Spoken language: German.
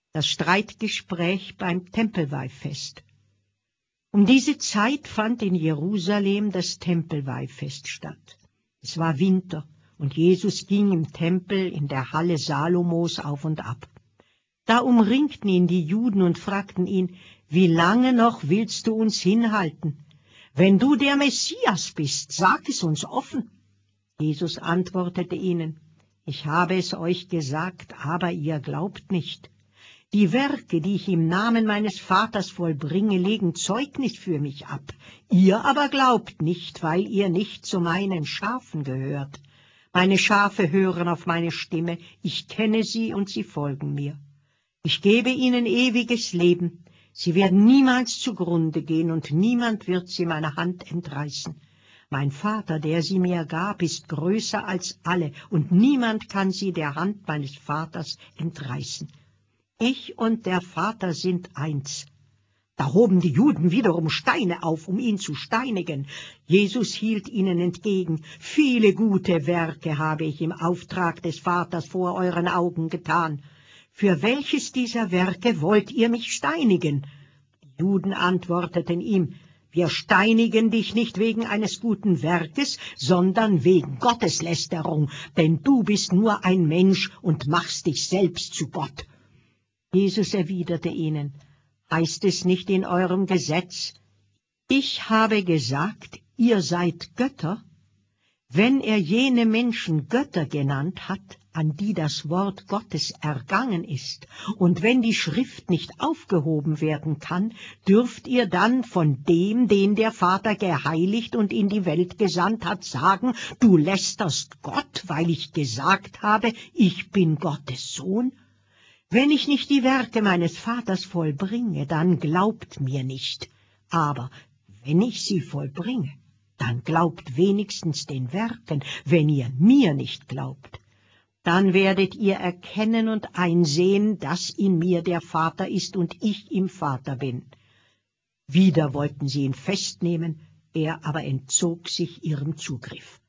Das Streitgespräch beim Tempelweihfest. Um diese Zeit fand in Jerusalem das Tempelweihfest statt. Es war Winter, und Jesus ging im Tempel in der Halle Salomos auf und ab. Da umringten ihn die Juden und fragten ihn: Wie lange noch willst du uns hinhalten? Wenn du der Messias bist, sag es uns offen. Jesus antwortete ihnen: Ich habe es euch gesagt, aber ihr glaubt nicht. Die Werke, die ich im Namen meines Vaters vollbringe, legen Zeugnis für mich ab. Ihr aber glaubt nicht, weil ihr nicht zu meinen Schafen gehört. Meine Schafe hören auf meine Stimme, ich kenne sie und sie folgen mir. Ich gebe ihnen ewiges Leben. Sie werden niemals zugrunde gehen und niemand wird sie meiner Hand entreißen. Mein Vater, der sie mir gab, ist größer als alle und niemand kann sie der Hand meines Vaters entreißen. Ich und der Vater sind eins. Da hoben die Juden wiederum Steine auf, um ihn zu steinigen. Jesus hielt ihnen entgegen: Viele gute Werke habe ich im Auftrag des Vaters vor euren Augen getan. Für welches dieser Werke wollt ihr mich steinigen? Die Juden antworteten ihm: Wir steinigen dich nicht wegen eines guten Werkes, sondern wegen Gotteslästerung, denn du bist nur ein Mensch und machst dich selbst zu Gott. Jesus erwiderte ihnen: Heißt es nicht in eurem Gesetz: Ich habe gesagt, ihr seid Götter? Wenn er jene Menschen Götter genannt hat, an die das Wort Gottes ergangen ist, und wenn die Schrift nicht aufgehoben werden kann, dürft ihr dann von dem, den der Vater geheiligt und in die Welt gesandt hat, sagen: Du lästerst Gott, weil ich gesagt habe, ich bin Gottes Sohn? Wenn ich nicht die Werke meines Vaters vollbringe, dann glaubt mir nicht. Aber wenn ich sie vollbringe, dann glaubt wenigstens den Werken, wenn ihr mir nicht glaubt. Dann werdet ihr erkennen und einsehen, dass in mir der Vater ist und ich im Vater bin. Wieder wollten sie ihn festnehmen, er aber entzog sich ihrem Zugriff.